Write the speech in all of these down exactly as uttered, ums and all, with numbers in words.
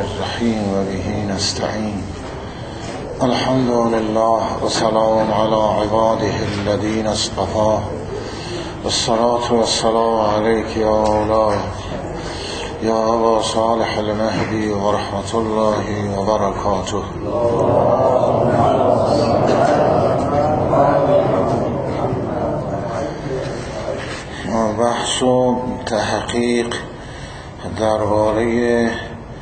الرحیم و به نستعین. الحمد لله و سلام علی عباده الذین اصطفى والصلاة والسلام علیک یا مولاي یا ابا صالح المهدی و رحمت الله و برکاته. بحث و تحقیق درباره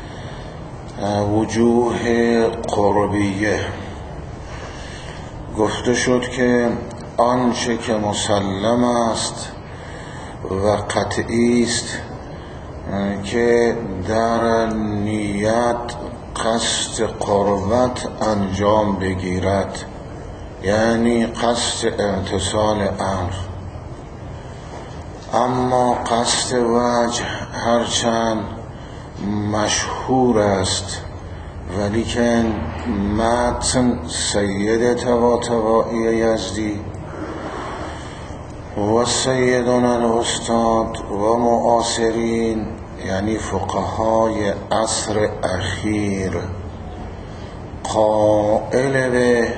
وجوه قربیه. گفته شد که آنچه که مسلم است و قطعی است که در نیت قصد قربت انجام بگیرد، یعنی قصد امتثال امر. اما قصد وجه هرچند مشهور است ولیکن متن سید طباطبایی یزدی و سیدنا الاستاد و معاصرین، یعنی فقهای عصر اخیر، قائل به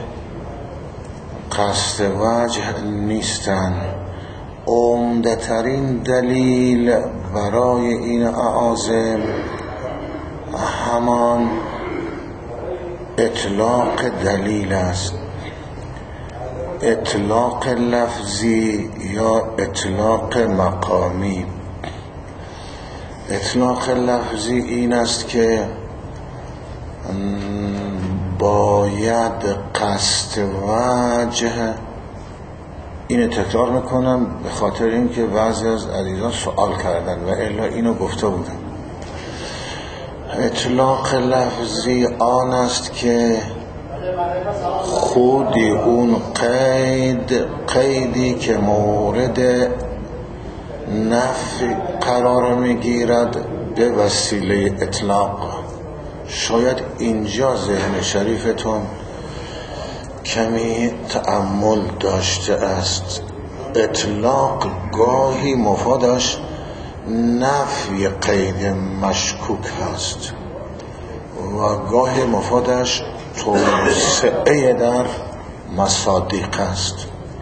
قصد وجه نیستند. عمده ترین دلیل برای این اعاظم همان اطلاق دلیل است، اطلاق لفظی یا اطلاق مقامی. اطلاق لفظی این است که باید قصد وجه، این تکرار میکنم به خاطر این که بعضی از عزیزان سوال کردن و الا اینو گفته بودم. اطلاق لفظی آن است که خودی اون قید قیدی که مورد نفی قرار میگیرد به وسیله اطلاق. شاید اینجا ذهن شریفتون کمی تأمل داشته است. اطلاق گاهی مفادش نفی قید مشکوک هست و گاهی مفادش توسعه در مصادیق است.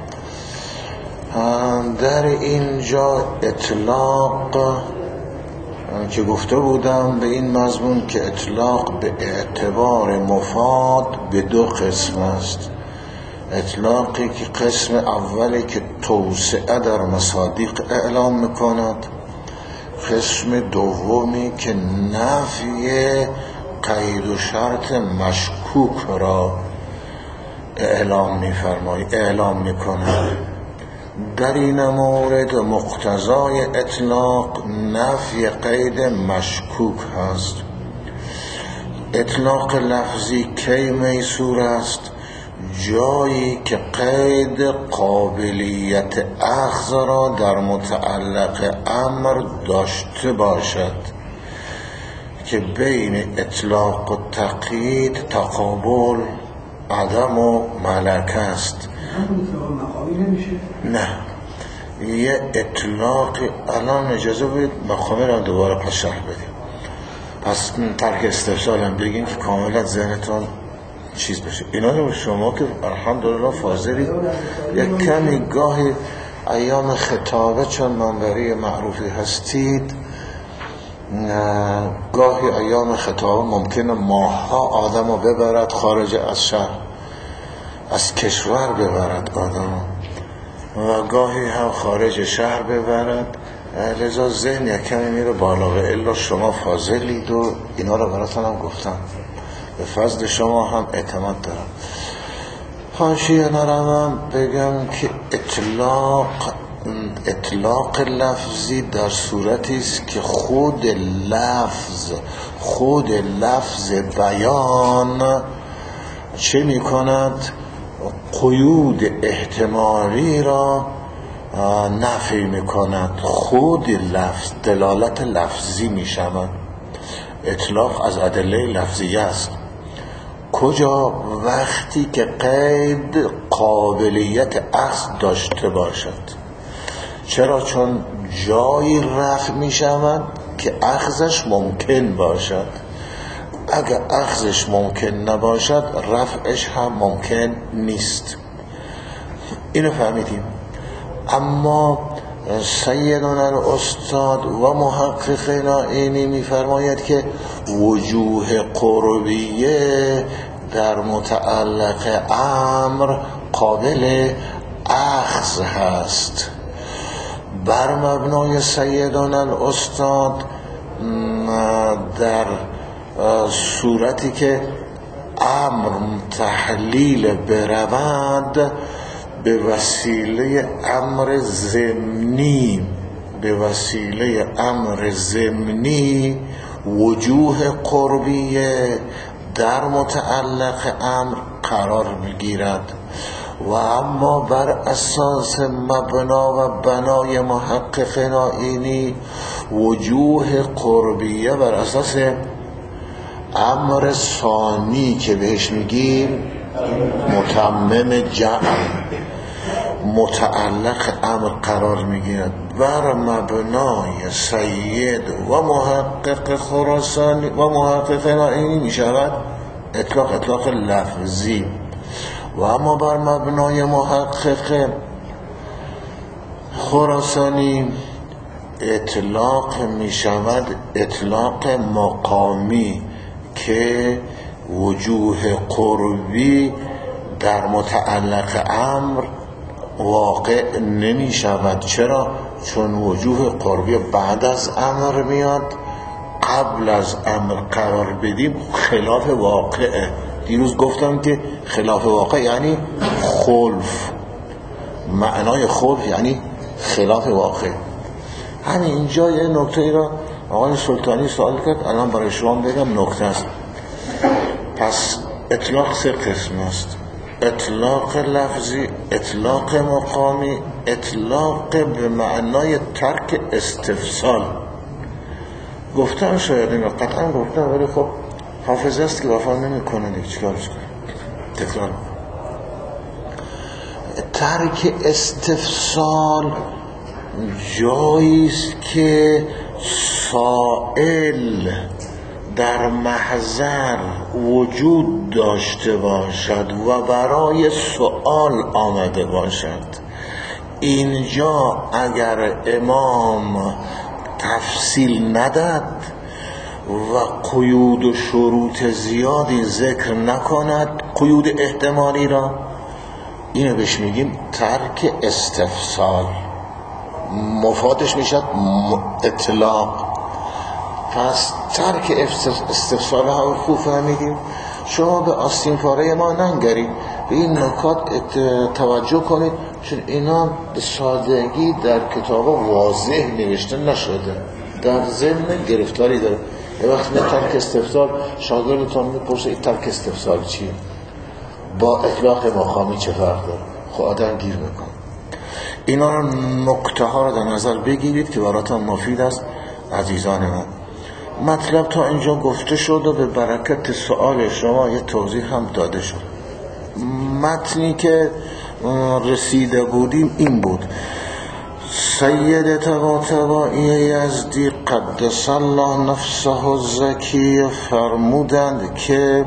در اینجا اطلاق که گفته بودم به این مضمون که اطلاق به اعتبار مفاد به دو قسم است. اطلاقی که قسم اولی که توسعه در مصادیق اعلام میکند، قسم دومی که نفی قید و شرط مشکوک را اعلام میفرماید، اعلام میکند. در این مورد مقتضای اطلاق نفی قید مشکوک هست. اطلاق لفظی کی میسور است؟ جایی که قید قابلیت اخذ را در متعلق امر داشته باشد که بین اطلاق و تقیید تقابل عدم و ملک است. نه، یه اطلاق الان اجازه بدید مقامی را دوباره پس شرح بدیم، پس ترک استفسال هم بگین که کاملا ذهنتون چیز بشه. اینا رو شما که الحمدلله فاضلید یک کمی گاهی ایام خطابه چون منبری معروفی هستید، گاهی ایام خطابه ممکنه ماها آدم رو ببرد خارج از شهر، از کشور ببرد آدم و گاهی هم خارج شهر ببرد، لذا ذهن یک کمی میره بالا و الا شما فاضلید و اینا رو براتون هم گفتم، به فضل شما هم اعتماد دارم. حاشیه نروم بگم که اطلاق اطلاق لفظی در صورتی است که خود لفظ خود لفظ بیان چه می کند؟ قیود احتمالی را نفی می کند. خود لفظ دلالت لفظی می شود. اطلاق از ادله لفظی است. کجا؟ وقتی که قید قابلیت اخذ داشته باشد. چرا؟ چون جایی رفع می شود که اخذش ممکن باشد. اگر اخذش ممکن نباشد رفعش هم ممکن نیست. اینو فهمیدیم. اما سیدنا الاستاد و محقق نائینی میفرماید که وجوه قربیه در متعلق امر قابل اخذ هست. بر مبنای سیدنا الاستاد در صورتی که امر تحلیل برود به وسیله امر ضمنی به وسیله امر ضمنی وجوه قربیه در متعلق امر قرار میگیرد. و اما بر اساس مبنا و بنای محقق نائینی وجوه قربیه بر اساس امر ثانی که بهش میگیم متمم جمع متعلق امر قرار میگیرد. بر مبنای سید و محقق خراسانی و محقق نائینی میشود اطلاق اطلاق لفظی. و اما بر مبنای محقق خراسانی اطلاق میشود اطلاق مقامی که وجوه قربی در متعلق امر واقع نمی شود. چرا؟ چون وجوه قربی بعد از امر میاد، قبل از امر قرار بدیم خلاف واقعه. دیروز گفتم که خلاف واقع یعنی خلف، معنای خلف یعنی خلاف واقع. همین اینجا یه نکته ای را آقای سلطانی سوال کرد، الان برای شما بگم نکته است. پس اطلاق سه قسم است: اطلاق لفظی، اطلاق مقامی، اطلاق به معنای ترک استفسال. گفتم شاید این قطعا گفتم، ولی خب حافظه است که وفا نمی کنه دیگه، چیکارش کنه؟ تکرار. ترک استفسال جایی است که سائل در محضر وجود داشته باشد و برای سؤال آمده باشد. اینجا اگر امام تفصیل نداد و قیود و شروط زیادی ذکر نکند، قیود احتمالی را، اینو بهش میگیم ترک استفسال. مفادش میشد اطلاق. پس ترک استفسال هم خوب فهمیدیم. شما به آستین پاره ما ننگرید، به این نکات توجه کنید، چون اینا به سادگی در کتاب واضح نوشته نشده، در ضمن گرفتاری داره. یه وقت به ترک استفسال شاگردتون میپرسه این ترک استفسال چیه؟ با اطلاق مقامی چه فرق داره؟ خب آدم گیر میکنه. اینا رو نکته ها رو در نظر بگیرید که براتون مفید است عزیزان من. مطلب تا اینجا گفته شد و به برکت سوال شما یه توضیح هم داده شد. متنی که رسیده بودیم این بود: سید طباطبایی یزدی قدس الله نفسه الزکی فرمودند که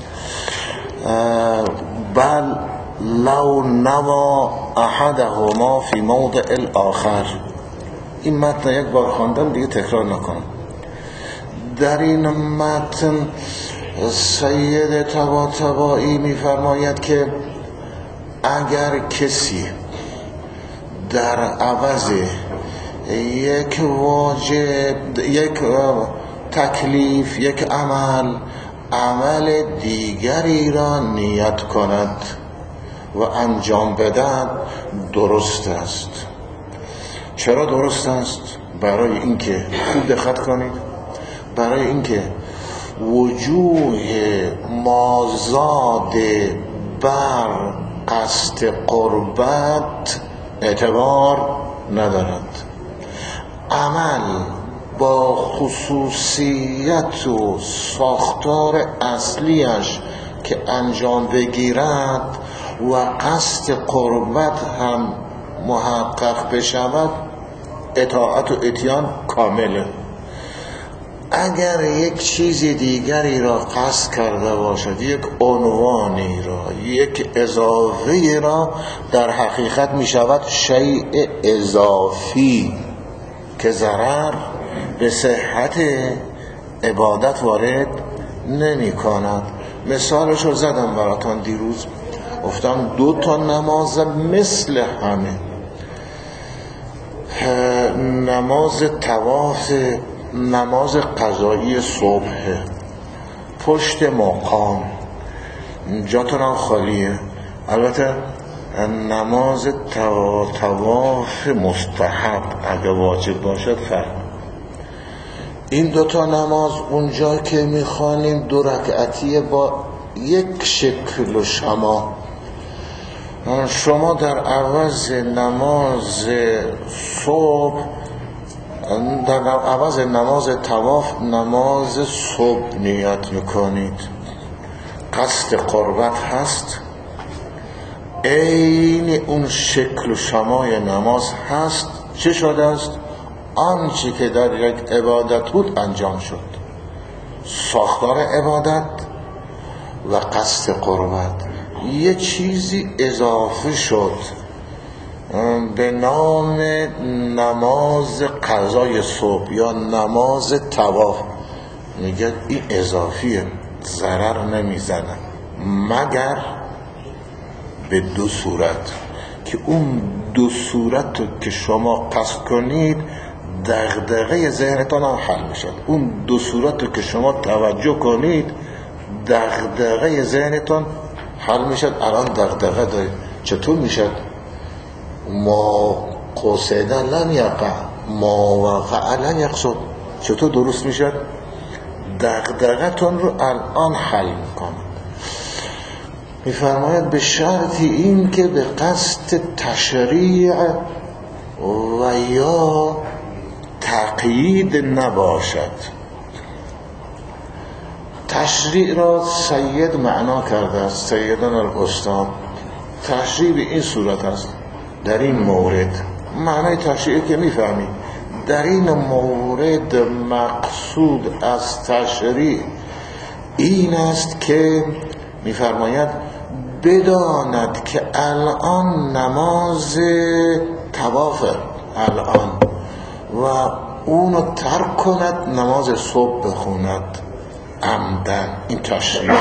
بل لو نوا احدهما فی موضع الاخر. این متن یک بار خواندم دیگه تکرار نکنم. در این متن سید طباطبایی میفرماید که اگر کسی در عوض یک واجب، یک تکلیف، یک عمل عمل دیگری را نیت کند و انجام بدهد، درست است. چرا درست است؟ برای اینکه خوب دقت کنید، برای اینکه وجوه مازاد بر قصد قربت اعتبار ندارد. عمل با خصوصیت و ساختار اصلیش که انجام بگیرد و قصد قربت هم محقق بشود، اطاعت و اتیان کامله. اگر یک چیز دیگری را قصد کرده باشد، یک عنوانی را، یک اضافه را، در حقیقت می شود شیء اضافی که ضرر به صحت عبادت وارد نمی کند. مثالش رو زدم براتان دیروز، گفتم دو تا نماز مثل همه، نماز طواف، نماز قضایی صبح، پشت مقام، جاتون هم خالیه، البته نماز طواف مستحب اگه واجب باشد فرق. این دوتا نماز اونجا که میخوانیم دو رکعتیه با یک شکل و شما، شما در عوض نماز صبح، در عوض نماز طواف نماز صبح نیت میکنید، قصد قربت هست، عین اون شکل و شمای نماز هست. چه شده است؟ آنچه که در یک عبادت بود انجام شد، ساختار عبادت و قصد قربت. یه چیزی اضافه شد به نام نماز قضای صبح یا نماز طواف، میگه این اضافیه، ضرر نمیزنه مگر به دو صورت، که اون دو صورت رو که شما قصد کنید دغدغه ذهنتان هم حل میشد. اون دو صورت رو که شما توجه کنید دغدغه ذهنتان حل میشد. الان دغدغه دارید، چطور میشد؟ ما قصد لم یقع، ما وقع لم یقصد، چطور درست میشد؟ دغدغه تون رو الان حل میکنه. میفرماید به شرطی این که به قصد تشریع و یا تقیید نباشد. تشریع را سید معنا کرده است، سیدان الاستاد. تشریع به این صورت است، در این مورد معنای تشریع که میفهمید، در این مورد مقصود از تشریع این است که میفرماید بداند که الان نماز طواف الان و اونو ترک کند، نماز صبح بخوند عمدن. این تشریع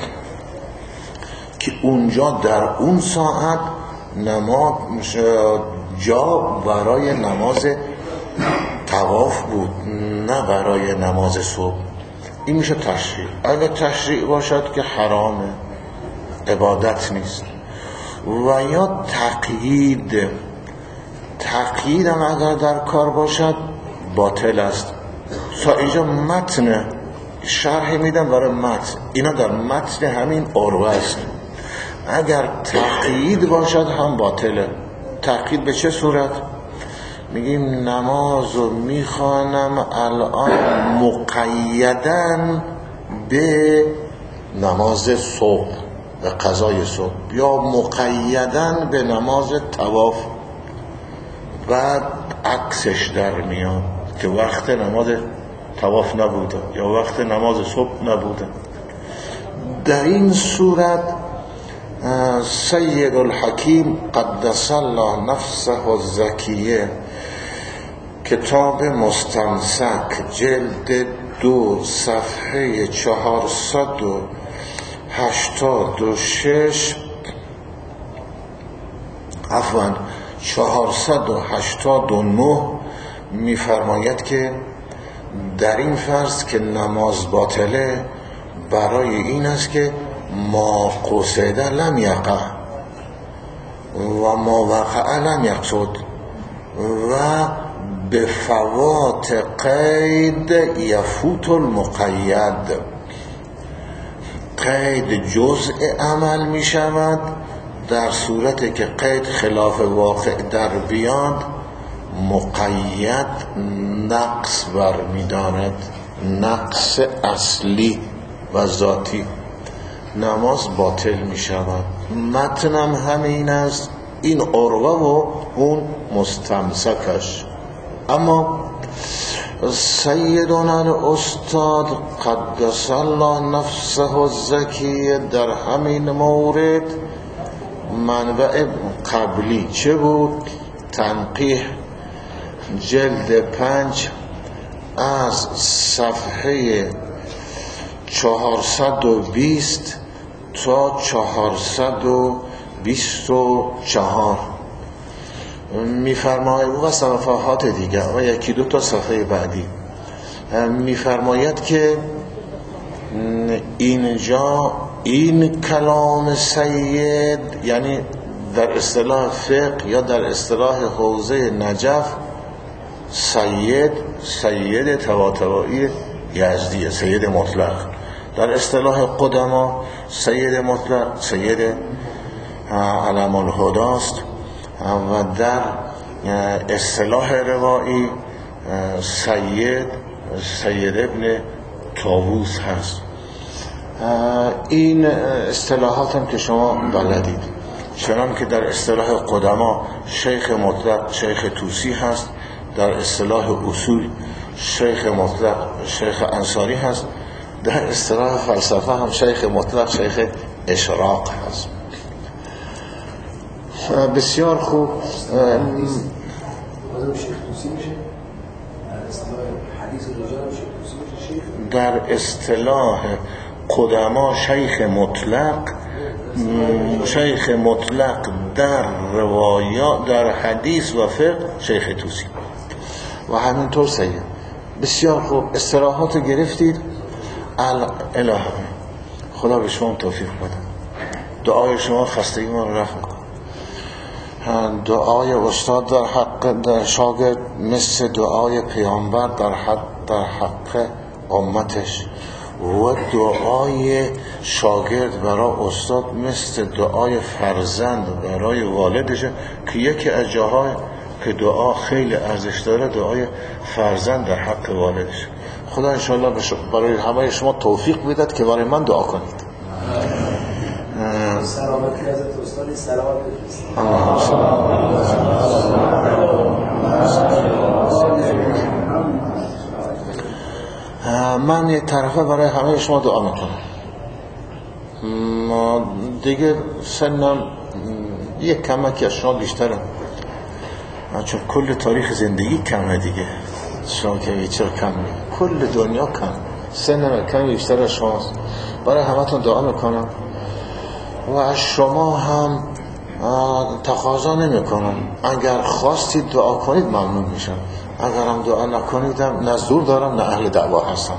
که اونجا در اون ساعت نماز جا برای نماز طواف بود، نه برای نماز صبح. این میشه تشریع. اگه تشریع باشد که حرامه، عبادت نیست. و یا تقیید، تقیید هم اگر در کار باشد باطل است. تا اینجا متن شرح میدم برای متن، اینا در متن همین عروه است. اگر تقیید باشد هم باطله. تقیید به چه صورت؟ میگیم نمازو میخوانم الان مقیدن به نماز صبح و قضای صبح، یا مقیدن به نماز طواف. بعد عکسش در میاد که وقت نماز طواف نبوده یا وقت نماز صبح نبوده. در این صورت سید الحکیم قدس الله نفسه الزکیه، کتاب مستمسک، جلد دو، صفحه چهارصد و هشتاد و شش، عفوا چهارصد و هشتاد و نه، میفرماید که در این فرض که نماز باطله برای این است که ما قصد لم یقع و ما وقع لم یقصد و به فوات قید یفوت المقید. قید جزء عمل می شود در صورتی که قید خلاف واقع در بیاد، مقید نقص بر می دارد، نقص اصلی و ذاتی. نماز باطل می شود. متنم همین است، این عروه و اون مستمسکش. اما سیدنا الاستاد قدس الله نفسه الزکی در همین مورد منبع قبلی چه بود؟ تنقیح جلد پنج از صفحه چهارصد و بیست تا چهارصد و بیست و چهار میفرماید و صفحات دیگه و یکی دو تا صفحه بعدی میفرماید که اینجا این کلام سید، یعنی در اصطلاح فقه یا در اصطلاح حوزه نجف سید سید طباطبایی یزدیه، سید مطلق. در اصطلاح قدما سید مطلق سید علم الهداست و در اصطلاح روایی سید سید ابن طاووس هست. این اصطلاحات هم که شما بلدید، چنان که در اصطلاح قدما شیخ مطلق شیخ توسی هست، در اصطلاح اصول شیخ مطلق شیخ انصاری هست، در اصطلاح فلسفه هم شیخ مطلق شیخ اشراق هست. بسیار خوب. در اصطلاح قدما شیخ مطلق شیخ مطلق در روایات در حدیث و فقه شیخ توسی و همینطور سید. بسیار خوب. اصطلاحات گرفتید. الهه خدا به شما توفیق بده. دعای شما خستگی ما رو رفع کن. دعای استاد در حق در شاگرد مثل دعای پیامبر در حق در حق امتش و دعای شاگرد برای استاد مثل دعای فرزند برای والدش، که یکی از جاهای که دعا خیلی ارزش داره دعای فرزند در حق والدش. خدا انشاءالله برای همه شما توفیق بدهد که برای من دعا کنید. سلامتی از استاد سلامت بفرستید. من یک طرفه برای همه شما دعا میکنم. دیگه سنم یک کمکی از شما بیشتره، چون کل تاریخ زندگی کمه دیگه. شما که چرا کم میگه؟ کل دنیا کم، سنم کمی بیشتر از شماست. برای همتون دعا میکنم و از شما هم تقاضا نمی کنم. اگر خواستید دعا کنید ممنون میشم، اگر هم دعا نکنیدم نه زور دارم نه اهل دعوا هستم.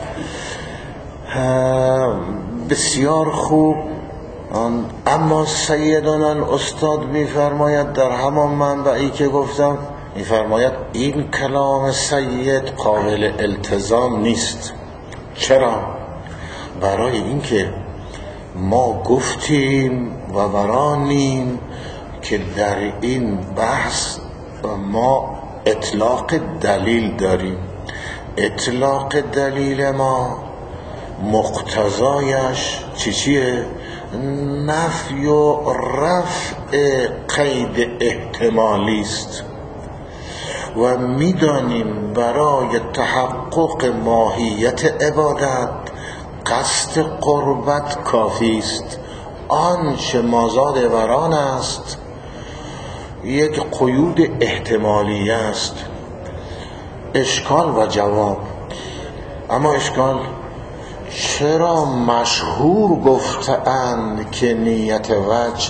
بسیار خوب. اما سیدنا استاد میفرماید در همان منبعی که گفتم، میفرماید این کلام سید قابل التزام نیست. چرا؟ برای اینکه ما گفتیم و برانیم که در این بحث ما اطلاق دلیل داریم. اطلاق دلیل ما مقتضایش چی چیه؟ نفی و رفع قید احتمالی است و میدانیم برای تحقق ماهیت عبادت قصد قربت کافی است. آنچه مازاد وران است یک قیود احتمالی است. اشکال و جواب. اما اشکال چرا مشهور گفتند که نیت وجه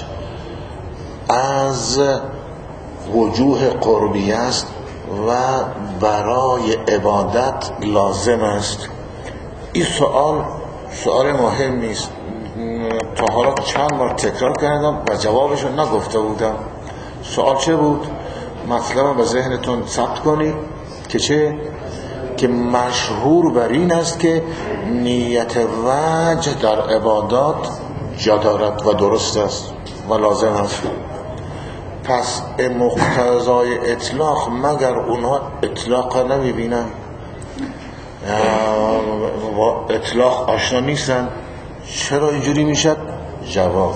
از وجوه قربی است و برای عبادت لازم است؟ این سوال سوال مهمی است. تا حالا چند بار تکرار کردم و جوابشو نگفته بودم. سوال چه بود؟ مطلب به ذهنتون ثبت کنید که چه؟ که مشهور بر این است که نیت وجه در عبادات جا دارد و درست است و لازم است. پس مقتضای اطلاق مگر اونها اطلاق نمیبینن و اطلاق آشنا نیستن، چرا اینجوری میشد؟ جواب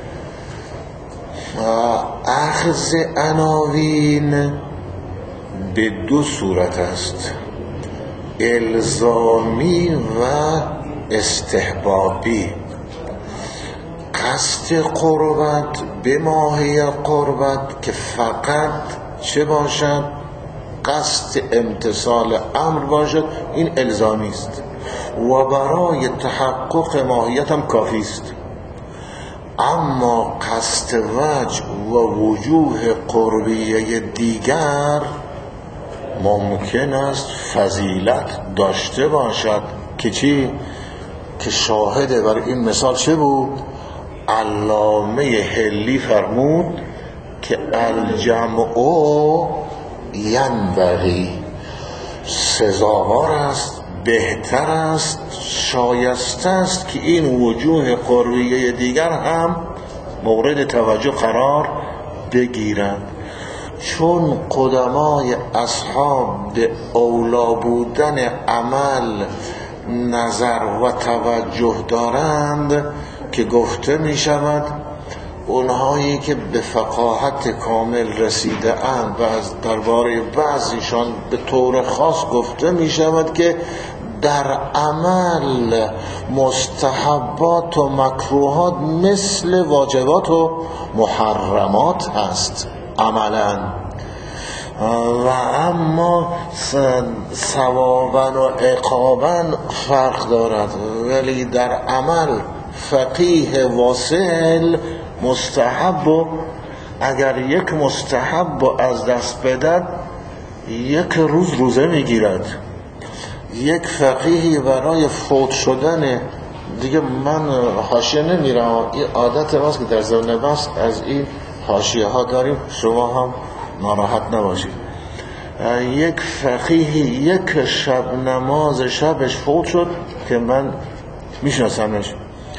اخذ عناوین به دو صورت است: الزامی و استحبابی. قصد قربت به ماهیت قربت که فقط چه باشد؟ قصد امتثال امر باشد، این الزامی است و برای تحقق ماهیت هم کافی است. اما قصد وجه و وجوه قربیه دیگر ممکن است فضیلت داشته باشد که چی؟ که شاهد بر این مثال چه بود؟ علامه حلی فرمود که الجمع ینبغی، سزاوار است، بهتر است، شایسته است که این وجوه قربیه دیگر هم مورد توجه قرار بگیرند، چون قدمای اصحاب به اولا بودن عمل نظر و توجه دارند که گفته می شود اونهایی که به فقاهت کامل رسیده اند و از درباره بعضیشان به طور خاص گفته می شود که در عمل مستحبات و مکروهات مثل واجبات و محرمات هست عملا، و اما ثوابا و عقابا فرق دارد. ولی در عمل فقیه واصل مستحب و اگر یک مستحب از دست بدد یک روز روزه میگیرد. یک فقیهی برای فوت شدن، دیگه من حاشیه نمیرم، این عادت ماست که در زمین بس از این حاشیه ها داریم، شما هم ناراحت نباشید. یک فقیهی یک شب نماز شبش فوت شد که من میشناسمش،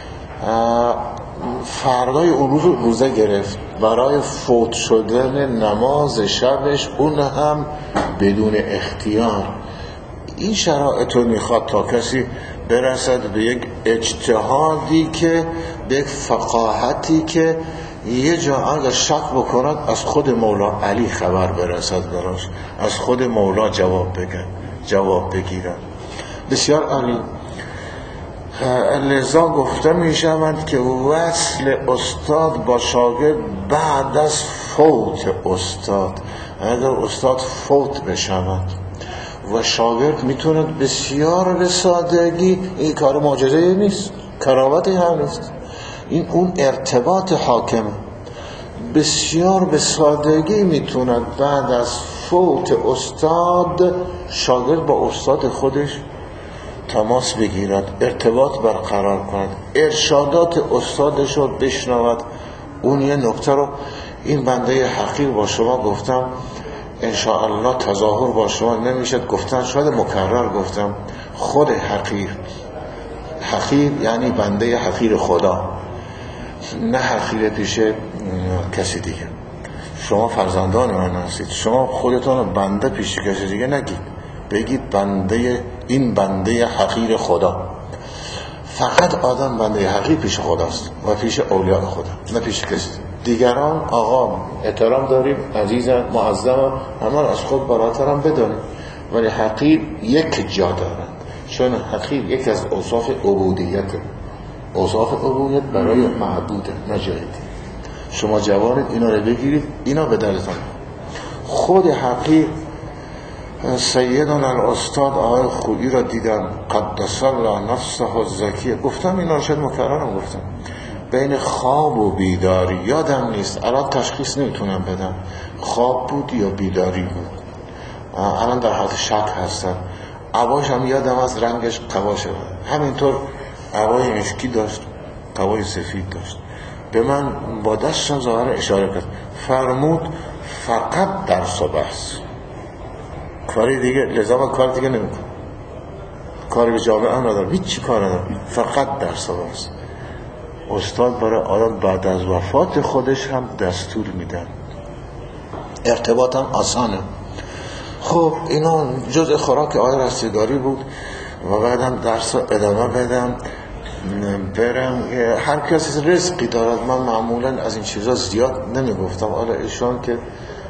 فردای اون روز روزه گرفت برای فوت شدن نماز شبش، اون هم بدون اختیار. این شرایط رو میخواد تا کسی برسد به یک اجتهادی که به یک فقاهتی که یه جا اگر شک بکند از خود مولا علی خبر برسد براش، از خود مولا جواب بگن جواب بگیرن. بسیار عالی. لذا گفته می شود که وصل استاد با شاگرد بعد از فوت استاد، اگر استاد فوت بشود و شاگرد میتوند بسیار به سادگی، این کار معجزه نیست، کرامتی هم نیست، این اون ارتباط حاکم، بسیار به سادگی میتوند بعد از فوت استاد شاگرد با استاد خودش تماس بگیرد، ارتباط برقرار کند، ارشادات استادش رو بشنود. اون یه نکته رو این بنده حقیر با شما گفتم، انشاءالله تظاهر با شما نمیشد گفتن، شاید مکرر گفتم، خود حقیر، حقیر یعنی بنده حقیر خدا، نه حقیر پیش کسی دیگه. شما فرزندان من هستید، شما خودتون بنده پیش کسی دیگه نگید، بگید بنده، این بنده حقیر خدا. فقط آدم بنده حقیر پیش خداست و پیش اولیاء خدا، نه پیش کسی دیگران. آقا احترام داریم، عزیزم، معظمم، همه از خود براترم بدانیم، ولی حقیر یک جا دارند، چون حقیر یکی از اوصاف عبودیت، اوصاف عبودیت برای معبود، نه جای دیگه. شما جوانید اینا رو بگیرید، اینا به دلتان. خود حقیر سیدنا الاستاد آقای خویی را دیدم، قدس الله نفسه الزکیه، گفتم اینا رو شاید مکررم گفتم، بین خواب و بیداری یادم نیست، الان تشخیص نمیتونم بدم خواب بود یا بیداری بود، الان در حالت شک هستم. عباش هم یادم از رنگش قباشه، همینطور عبای مشکی داشت، قبای سفید داشت. به من با دستم ظاهر اشاره کرد، فرمود فقط درس و بحث، کاری دیگه، لذا من کار دیگه نمی کنم، کاری به جامعه هم ندارم، هیچ چی کار ندارم، فقط درس و بحث. استاد برای آدم بعد از وفات خودش هم دستور میدن، ارتباط هم آسانه. خب اینا جزء خوراک آقای رستگاری بود و بعدم درس رو ادامه بدم برم. هر کسی رزقی دارد، من معمولا از این چیزا زیاد نمیگفتم، حالا ایشان که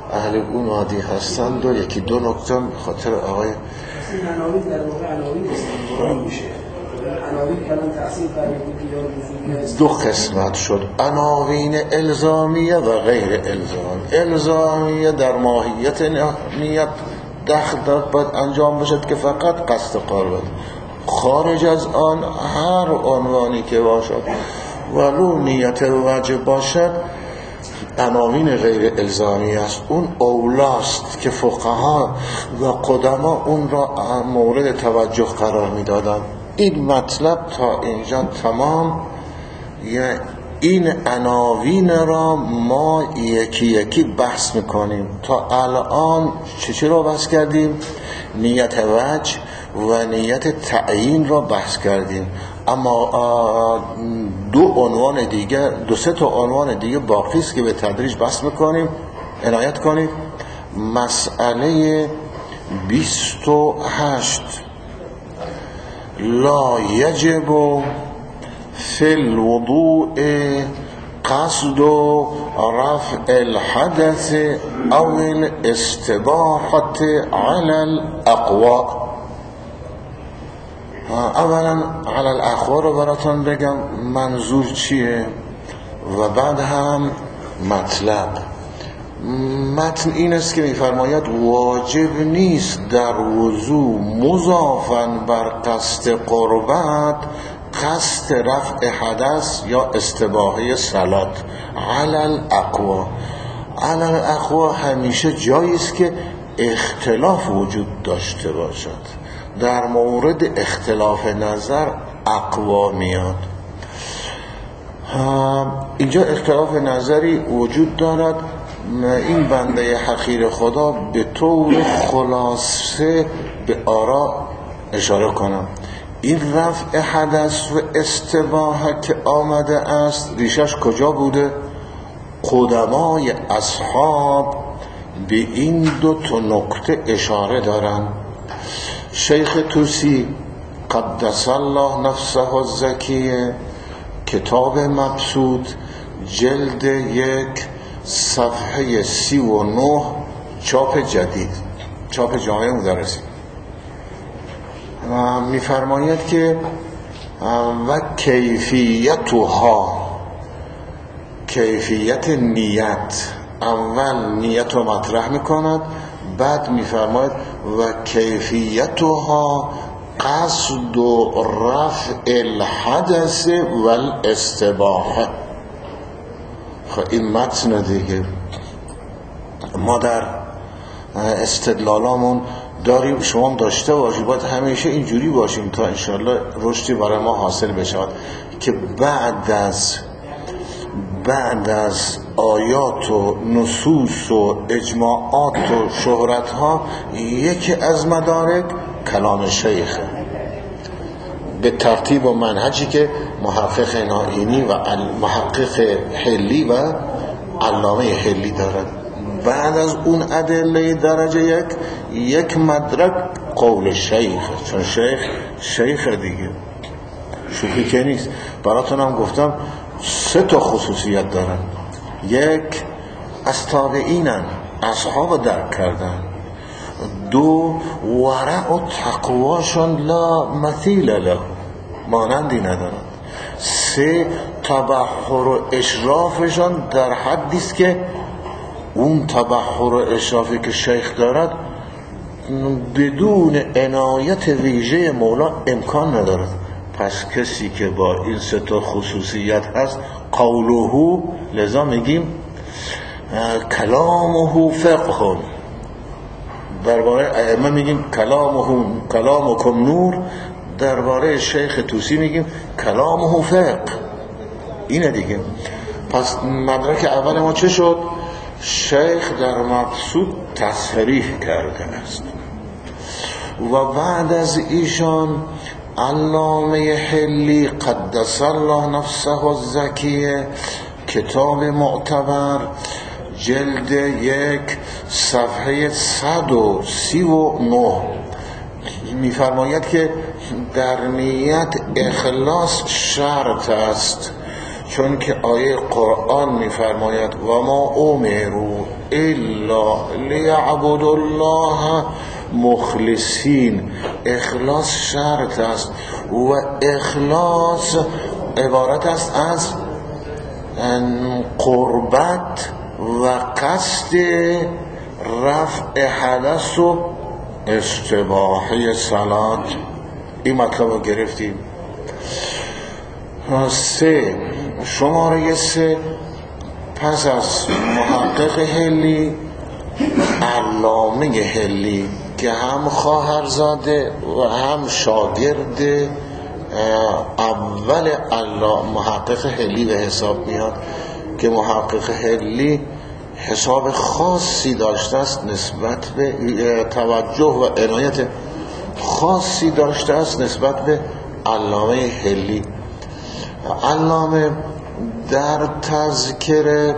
اهل اون وادی هستند و یکی دو نکته خاطر آقای این عناوین در واقع عناوین استثنایی میشه. عناوین کلام تقسیم فرمودید دو قسمت شد، عناوین الزامیه و غیر الزامی. الزامیه در ماهیت نیت دخل باید انجام بشد که فقط قصد قربت، خارج از آن هر عنوانی که باشد ولو نیت واجب باشد عناوین غیر الزامی است. اون اولاست که فقها و قدما اون را مورد توجه قرار میدادند. این مطلب تا اینجا تمام. این عناوین را ما یکی یکی بحث میکنیم. تا الان چه چه را بحث کردیم؟ نیت وجه و نیت تعیین را بحث کردیم، اما دو عنوان دیگه دو سه تا عنوان دیگه باقی است که به تدریج بحث میکنیم. عنایت کنید. مسئله بیست و هشت، لا یجب فی الوضوء قصد رفع الحدث او الاستباحة على الاقوى. اولا على الاقوى رو براتون بگم منظور چیه و بعد هم مطلب. متن این است که می‌فرماید واجب نیست در وضو مضافاً بر قصد قربت قصد رفع حدث یا استباحه صلات علی الاقوا. علی الاقوا همیشه جایی است که اختلاف وجود داشته باشد. در مورد اختلاف نظر اقوا میاد. اینجا اختلاف نظری وجود دارد. این بنده حقیر خدا به طور خلاصه به آراء اشاره کنم. این رفع حدث و استباحه که آمده است ریشش کجا بوده؟ قدمای اصحاب به این دو تا نکته اشاره دارن. شیخ طوسی قدس الله نفسه الزکیه کتاب مبسوط جلد یک صفحه سی و نه چاپ جدید، چاپ جامعه مدرسی، می‌فرماید که و کیفیتها، کیفیت نیت، اول نیت رو مطرح می‌کند، بعد می‌فرماید و کیفیتها قصد و رفع الحدث والاستباحه. خب این متن دیگه ما در استدلالامون داریم، شما هم داشته باشید، باید همیشه اینجوری باشیم تا انشالله رشدی برای ما حاصل بشه که بعد از بعد از آیات و نصوص و اجماعات و شهرت ها یکی از مدارک کلام شیخه به ترتیب و منهجی که محقق نائینی و محقق حلی و علامه حلی دارد. بعد از اون ادله درجه یک یک مدرک قول شیخ، چون شیخ شیخ دیگه شوخی که نیست. براتون هم گفتم سه تا خصوصیت دارن. یک، از تابعینن، اصحاب درک کردن. دو، ورع و تقواشون لا مثیل له، مانندی ندارن. سه، تبحر و اشرافشون در حدیست که اون تبحر و اشرافی که شیخ دارد بدون عنایت ویژه مولا امکان ندارد. پس کسی که با این سه تا خصوصیت هست قوله، لذا میگیم کلامه فقه. درباره ائمه میگیم کلامه کلامکم نور، درباره شیخ طوسی میگیم کلامه فقه. اینه دیگه. پس مدرک اول ما چه شد؟ شیخ در مبسوط تصریح کرده است و بعد از ایشان علامه حلی قدس الله نفسه الزکیه کتاب معتبر جلد یک صفحه صد و سی و نه میفرماید که در نیت اخلاص شرط است، چون که آیه قرآن میفرماید و ما امروا الا لیعبدوا الله مخلصین. اخلاص شرط است و اخلاص عبارت است از قربت و قصد رفع حدث و استباحه صلات. این مطلب رو گرفتیم. سه، شماره سه، پس از محقق حلی علامه حلی که هم خواهرزاده و هم شاگرد اول علامه محقق حلی به حساب میاد که محقق حلی حساب خاصی داشته است نسبت به توجه و عنایت خاصی داشته است نسبت به علامه حلی. علامه در تذکره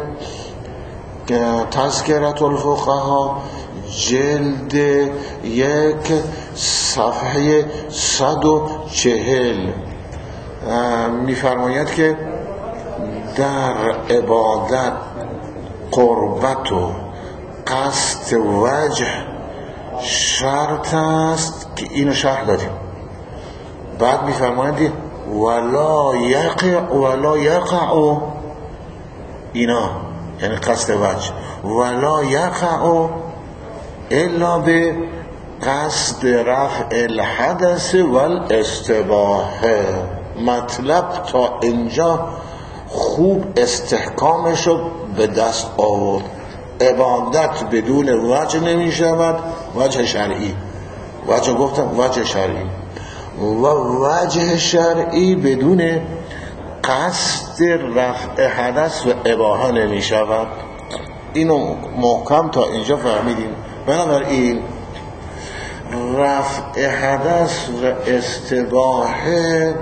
تذکرت الفقها جلد یک صفحه صد و چهل میفرماید که در عبادت قربت و قصد وجه شرط است که اینو شرح دادیم. بعد میفرماید ولا یقع ولا یقع اینا یعنی قصد وجه ولا یقع الا به قصد رفع الحدث والاستباحه. مطلب تا اینجا خوب استحکامشو به دست آورد. عبادت بدون وجه نمی شود، وجه شرعی. وجه گفتم وجه شرعی و وجه شرعی بدون قصد رفع حدث و اباحه نمی شود. اینو محکم تا اینجا فهمیدیم. بنابراین رفع حدث و استباحه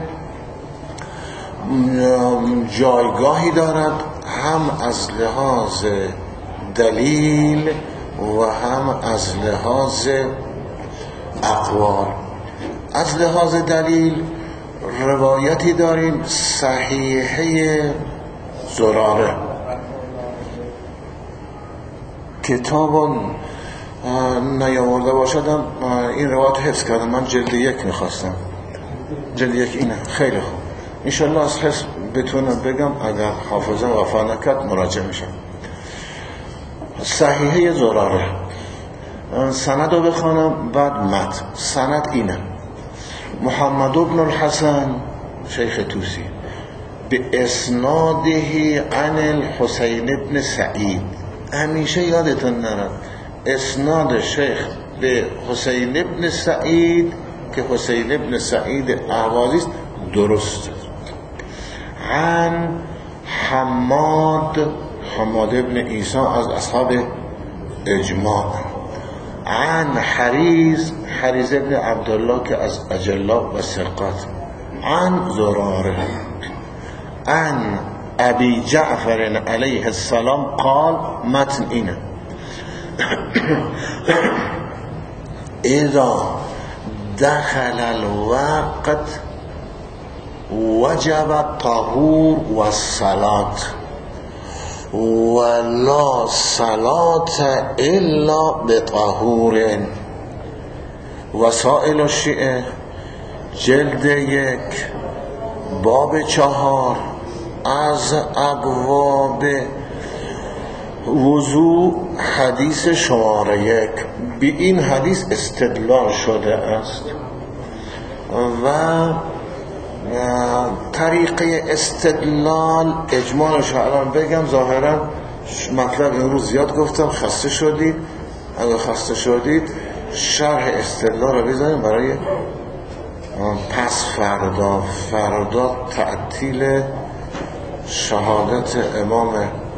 جایگاهی دارد، هم از لحاظ دلیل و هم از لحاظ اقوال. از لحاظ دلیل روایتی داریم صحیحه زراره، کتاب نیاورده باشدم این روایت حفظ کردم. من جلد یک میخواستم، جلد یک اینه. خیلی خوب، انشالله از حفظ بتونم بگم، اگر حافظه وفا نکرد مراجعه میشم. صحیحه زراره، سند رو بخوانم بعد متن. سند اینه: محمد بن الحسن شیخ توسی به اسناده عن الحسین بن سعید. همیشه یادتون نرد اسناد شیخ به حسین بن سعید که حسین بن سعید اهوازی است درست. عن حماد حماد بن عیسی از اصحاب اجماع. عن حریز حریز ابن عبدالله که از اجلا و ثقات. عن زراره. عن ابی جعفر علیه السلام قال. متن اینه: اذا دخل الوقت وجب الطهور والصلاة ولا صلاة الا بطهور. وسائل الشیعه جلد یک باب چهار از ابواب وضوع حدیث شماره یک. به این حدیث استدلال شده است و طریقه استدلال اجمالش الان بگم. ظاهرا مطلب امروز زیاد گفتم، خسته شدید. اگر خسته شدید شرح استدلال رو بزنیم برای پس فردا. فردا تعطیل شهادت امام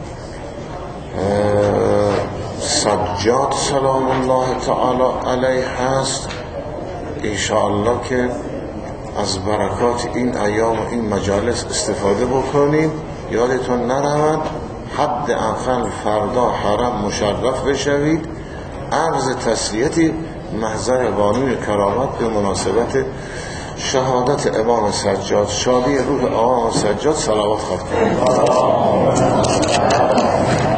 سجاد سلام الله تعالی علیه هست. انشاءالله که از برکات این ایام و این مجالس استفاده بکنیم. یادتون نرود حد اقل فردا حرم مشرف بشوید. عرض تسلیتی محضر بانوی کرامت به مناسبت شهادت امام سجاد، شادی روح امام سجاد، صلوات خواهد کنید.